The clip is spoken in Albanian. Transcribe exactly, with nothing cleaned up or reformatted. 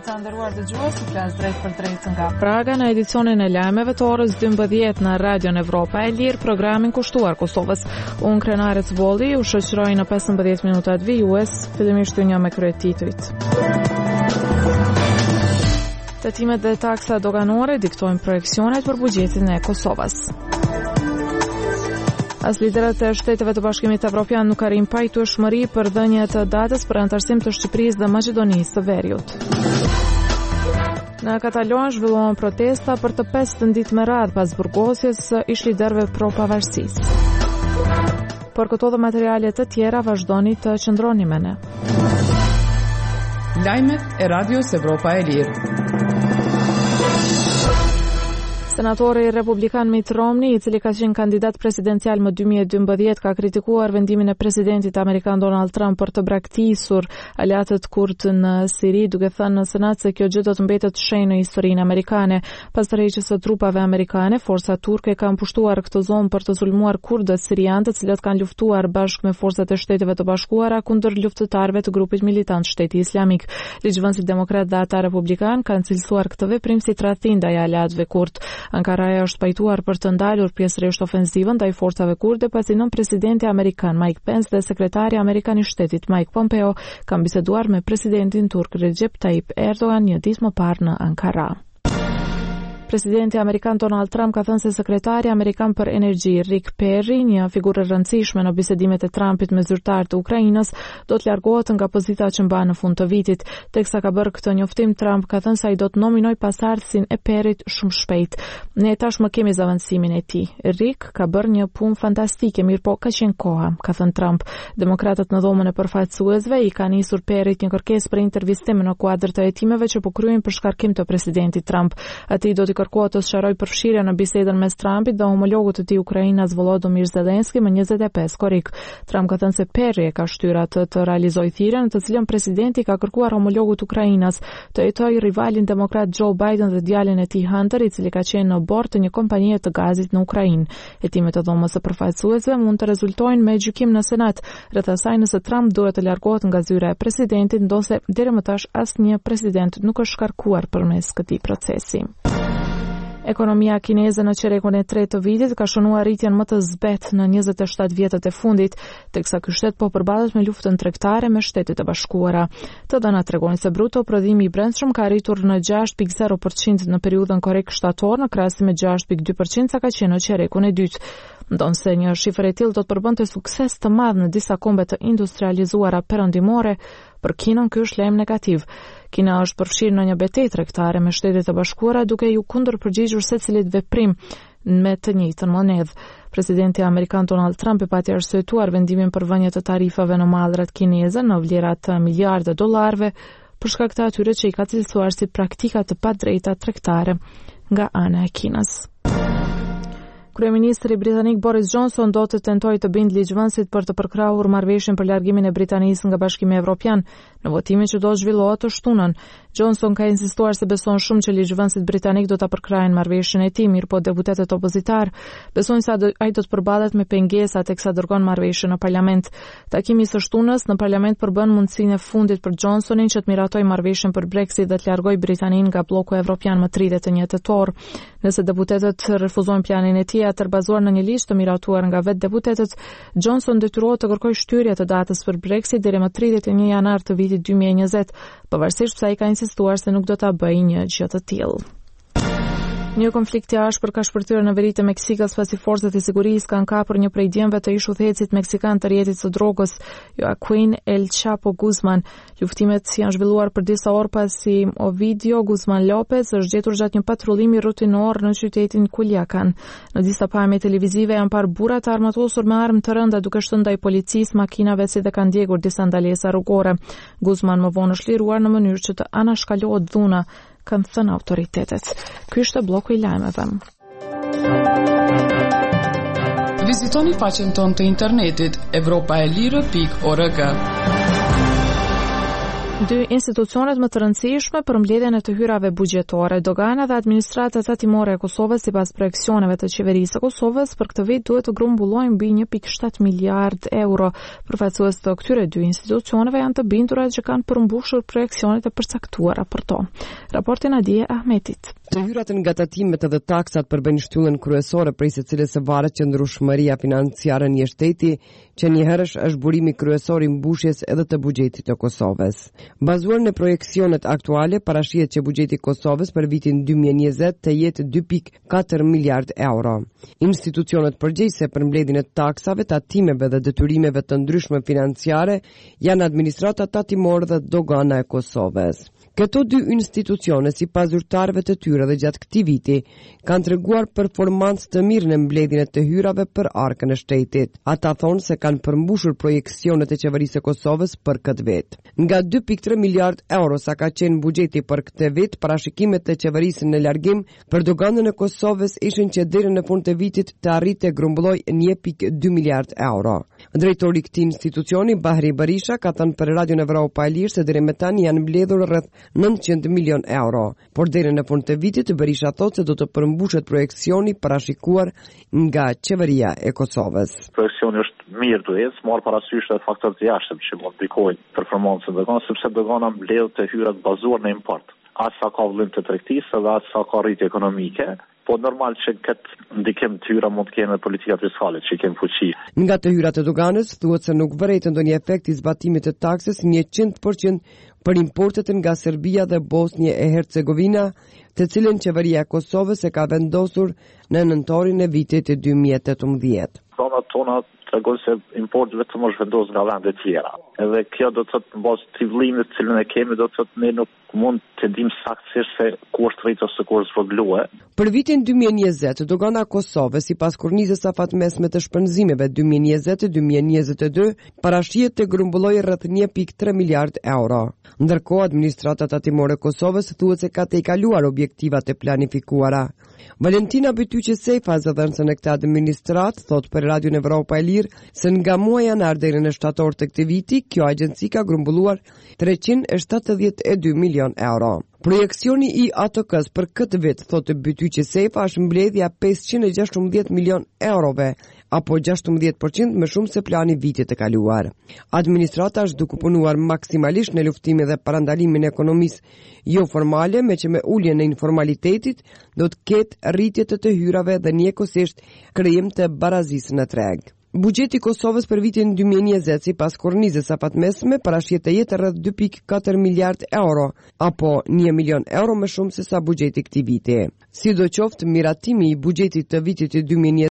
Të nderuar dëgjues, flas drejt për drejt nga Praga në edicionin e lajmeve të orës dymbëdhjetë në Radion Evropa e Lirë, programin kushtuar Kosovës. Unë Krenare Cbolli u shoqëroj në pesëmbëdhjetë minutat vijues, fillimisht një me kryetitujt. Tatimet dhe taksa doganore diktojnë projekcionet për buxhetin e Kosovës. As liderët e shteteve të Bashkimit Evropian nuk arrin pajtueshmëri për dhënje të datës për antarësim të Shqipërisë dhe Maqedonisë së Veriut. Në Katalon zhvilluan protesta për të pestë ditë me radhë pas burgosjes së ish-liderëve pro-pavarësisë. Por këto dhe materiale të tjera vazhdoni të qëndroni me ne. Lajmet e Radios Evropa e Lirë. Senatori republikan Mitt Romney, i cili ka qenë kandidat presidencial më dy mijë e dymbëdhjetë, ka kritikuar vendimin e presidentit amerikan Donald Trump për të braktisur aleatët kurd në Siri, duke thënë në Senat se kjo gjë do të mbetet shenjë në historinë amerikane. Pas tërheqjes së trupave amerikane, forcat turke kanë pushtuar këtë zonë për të sulmuar kurdët sirianë, të cilët kanë luftuar bashkë me forcat e Shteteve të Bashkuara kundër luftëtarëve të grupit militant Shteti Islamik. Ligjvënësit demokrat dhe ata republikan kanë cilësuar këtë veprim si tradhtim ndaj aleatëve kurd. Ankaraja është pajtuar për të ndalur pjesërisht ofensivën ndaj forcave kurde, pasi nën presidenti amerikan Mike Pence dhe sekretari amerikan i shtetit Mike Pompeo kanë biseduar me presidentin turk Recep Tayyip Erdogan një ditë më parë në Ankara. Presidenti amerikan Donald Trump ka thënë se sekretari amerikan për energji Rick Perry, një figurë e rëndësishme në bisedimet e Trumpit me zyrtarët e Ukrainës, do të largohet nga pozita që mban në fund të vitit. Teksa ka bërë këtë njoftim, Trump ka thënë se ai do të nominojë pasardhësin e Perryt shumë shpejt. Ne tashmë kemi zavancimin e tij. Rick ka bërë një punë fantastike, mirë po ka qenë koha, ka thënë Trump. Demokratët në dhomën e përfaqësuesve i kanë nisur Perryt një kërkesë për intervistim në kuadër të hetimeve që po kryejnë për shkarkim të presidentit Trump. Atij do të kërkohet të sqarojë përfshirje në bisedën mes Trumpit dhe homologut të tij Ukrainas Volodymyr Zelensky më njëzet e pesë korrik. Trump ka thënë se Perry e ka shtyrë atë të realizojë thirrjen, në të cilën presidenti ka kërkuar homologut Ukrainas të hetojë rivalin demokrat Joe Biden dhe djalin e tij Hunter, i cili ka qenë në bord të një kompanie të gazit në Ukrainë. Hetimet e dhomës së përfaqësuesve mund të rezultojnë me gjykim në Senat rreth asaj nëse Trump duhet të largohet nga zyra e presidentit, ndosë deri më tash asnjë president nuk është shkarkuar përmes këtij procesi. Ekonomia kineze në qerekun e tretë të vitit ka shënuar rritjen më të zbetë në njëzet e shtatë vjetët e fundit, teksa ky shtet po përballet me luftën tregtare me Shtetet e Bashkuara. Të dhënat tregojnë se bruto prodhimi i brendshëm ka arritur në gjashtë pikë zero përqind në periudhën korrekt shtator, në krahasim me gjashtë pikë dy përqind sa ka qenë në qerekun e dytë. Ndonse një shifër e tillë do të përbënte sukses të madh në disa kombe të industrializuara perëndimore, për Kinën ky është lajm negativ. Kina është përfshirë në një betejë tregtare me Shtetet e Bashkuara, duke ju kundërpërgjigjur secilit veprim me të njëjtën monedhë. Presidenti amerikan Donald Trump e pati arsyetuar vendimin për vënje të tarifave në mallrat kineze në vlera të miliardë dollarëve për shkak të atyre që i ka cilësuar si praktika të padrejta tregtare nga ana e Kinës. Kryeministri britanik Boris Johnson do të tentojë të bindë ligjvënësit për të përkrahur marrëveshjen për largimin e Britanisë nga Bashkimi Evropian në votimin që do të zhvillohet të shtunën. Johnson ka insistuar se beson shumë që ligjvënësit britanik do ta përkrahin marrëveshjen e tij, mirë po deputetët opozhitar besojnë se ai do të përballet me pengesa teksa dërgon marrëveshjen në parlament. Takimi së shtunës në parlament përbën mundësinë e fundit për Johnsonin që të miratojë marrëveshjen për Brexit dhe të largojë Britaninë nga bloku evropian më tridhjetë e një tetor. Nëse deputetët refuzojnë planin e tij atër bazuar në një listë të miratuar nga vetë deputetët, Johnson detyrohet të kërkojë shtyrie të datës për Brexit deri më tridhjetë e një janar të vitit dy mijë e njëzet, pavarësisht pse ai ka insistuar se nuk do ta bëjë një gjë të tillë. Një konflikt i ashpër ka shpërthyer në veri të Meksikës pasi forcat e sigurisë kanë kapur një prej djemve të ish udhëhecit meksikan të rjetit së drogës, Joaquin El Chapo Guzman. Luftimet janë zhvilluar për disa orë pasi Ovidio Guzman Lopez është gjetur gjatë një patrullimi rutinor në qytetin Culiacan. Në disa pamje televizive janë parë burra të armatosur me armë të rënda duke shënë ndaj policisë, makinave si dhe kanë ndjekur disa ndalesa rrugore. Guzman më vonë është liruar në mënyrë që të anashkalohet dhuna, kanë thënë autoritetet. Ky është bloku i lajmeve. Vizitoni faqen tonë të internetit evropaelire pikë org. Dy institucionet më të rëndësishme për mbledhjen e të hyrave buxhetore, dogana dhe administrata tatimore e Kosovës sipas projeksioneve të qeverisë së Kosovës për këtë vit duhet të grumbullojnë mbi një pikë shtatë miliard euro. Përfaqësues të këtyre dy institucioneve janë të bindur që kanë përmbushur projeksionet e përcaktuara për to. Raporti Nadia Ahmetit. Të hyrat nga tatimet dhe taksat përbëjnë shtyllën kryesore prej secilës së varet qëndrueshmëria financiare në shteti, që njëherësh është burimi kryesor i mbushjes edhe të buxhetit të Kosovës. Bazuar në projeksionet aktuale, parashihet që buxheti i Kosovës për vitin dy mijë e njëzet të jetë dy pikë katër miliard euro. Institucionet përgjegjëse për mbledhjen e taksave, tatimeve dhe detyrimeve të ndryshme financiare janë administrata tatimore dhe dogana e Kosovës. Këto dy institucione, si pas zyrtarëve të tyre dhe gjatë këtij viti, kanë treguar performancë të mirë në mbledhjen e të hyrave për arkën e shtetit. Ata thonë se kanë përmbushur projeksionet e qeverisë së Kosovës për këtë vit. Nga dy pikë tre miliard euro sa ka qenë buxheti për këtë vit, parashikimet të qeverisë në largim për doganën e Kosovës ishin që deri në fund të vitit të arritej grumbulloj një pikë dy miliard euro. Drejtori i këtij institucioni, Bahri Berisha, ka thënë për Radion Evropa e Lirë se deri më tani janë mbledhur rreth nëntëqind milion euro, por deri në fund të vitit Berisha thotë se do të përmbushet projeksioni parashikuar nga qeveria e Kosovës. Projeksioni është mirë duhet, marr parasysh edhe faktorët e jashtëm që mund ndikojnë performancën e doganës, sepse dogana mbledh të hyrat bazuar në import. As sa ka vëllim të tregtisë dhe as sa ka rritje ekonomike. Po normal që këtë ndikim të hyra mund të kenë politika fiskale që kemë fuqi. Nga të hyrat e doganës, thuhet se nuk vërejtë ndonjë efekt i zbatimit të taksës njëqind përqind për importet nga Serbia dhe Bosnje e Hercegovina, të cilën qeveria e Kosovës e ka vendosur në nëntorin e vitit dy mijë e tetëmbëdhjetë. Zonat tona tregon se importi vetëm është vendosur nga vende të tjera. Edhe kjo do të thotë në bazë të vëllimit të cilën e kemi, do të thotë ne nuk mund të dimë saktësisht se ku është rrit ose ku është zvogëluar. Për vitin dy mijë e njëzet, dogana e Kosovës sipas kornizës së fatmesme të shpenzimeve dy mijë e njëzet dy mijë e njëzet e dy parashihet të grumbullojë rreth një pikë tre miliard euro. Ndërkohë, administrata tatimore e Kosovës thuhet se ka të kaluar objektivat e planifikuara. Valentina Bytyqi Sejfa, zëdhënëse në këtë administrat, thot për Radion Evropa e Lirë se nga muaji janar deri në shtator të këtij viti, kjo agjenci ka grumbulluar treqind e shtatëdhjetë e dy milion euro. Projeksioni i A T K-s për këtë vit, thotë Bytyqi Sejfa, është mbledhja pesëqind e gjashtëmbëdhjetë milion eurove, apo gjashtëmbëdhjetë përqind më shumë se plani vitit të kaluar. Administrata është duke punuar maksimalisht në luftimin dhe parandalimin e ekonomisë jo formale, me që me uljen e informalitetit do të ketë rritje të të hyrave dhe njëkohësisht krijim të barazisë në treg. Buxheti i Kosovës për vitin dy mijë e njëzet sipas kornizës së fatmesme parashihet të jetë rreth dy pikë katër miliard euro, apo një milion euro më shumë se sa buxheti i këtij viti. Sidoqoftë, miratimi i buxhetit të vitit dy mijë e njëzet